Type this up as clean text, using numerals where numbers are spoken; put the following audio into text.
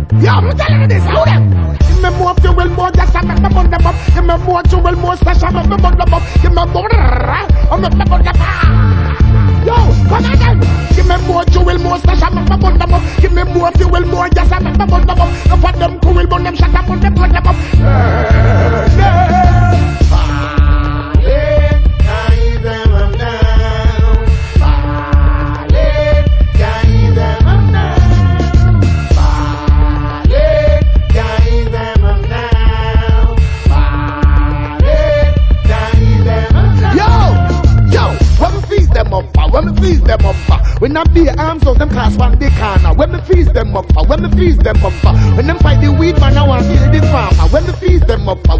Yo, I'm telling you this, how them? Give me more fuel, more gas, I make my bun them up. Give me more fuel, more stash, I make my bun them up. Give me more, I make my bun them up. Yo, come on then. Give me more fuel, more stash, I make my bun them up. Give me more fuel, more gas, I make my bun them up. No for them cool, bun them shut up, bun them up. When me freeze them up, when I be arms out them class one big corner. When me freeze them up, when me freeze them up, when them fight the weed man I want to kill the farmer. When me freeze them up.